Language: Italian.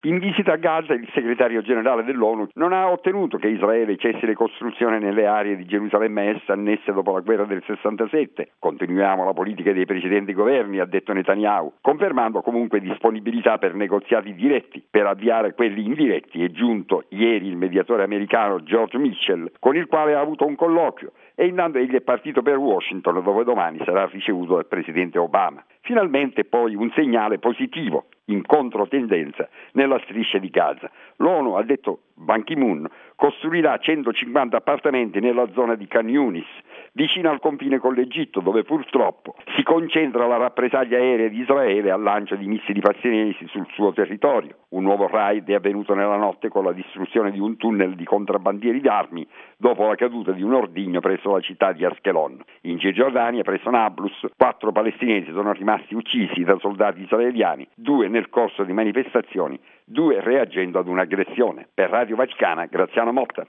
In visita a Gaza il segretario generale dell'ONU non ha ottenuto che Israele cessi le costruzioni nelle aree di Gerusalemme Est annesse dopo la guerra del 67. Continuiamo la politica dei precedenti governi, ha detto Netanyahu, confermando comunque disponibilità per negoziati diretti. Per avviare quelli indiretti è giunto ieri il mediatore americano George Mitchell, con il quale ha avuto un colloquio, e intanto egli è partito per Washington, dove domani sarà ricevuto dal presidente Obama. Finalmente poi un segnale positivo, in controtendenza, nella striscia di Gaza. L'ONU, ha detto Ban Ki-moon, costruirà 150 appartamenti nella zona di Khan Yunis, vicino al confine con l'Egitto, dove purtroppo si concentra la rappresaglia aerea di Israele al lancio di missili palestinesi sul suo territorio. Un nuovo raid è avvenuto nella notte con la distruzione di un tunnel di contrabbandieri d'armi dopo la caduta di un ordigno presso la città di Askelon. In Cisgiordania, presso Nablus, 4 palestinesi sono rimasti uccisi da soldati israeliani, 2 nel corso di manifestazioni, 2 reagendo ad un'aggressione. Per Radio Vaticana, Graziano Motta.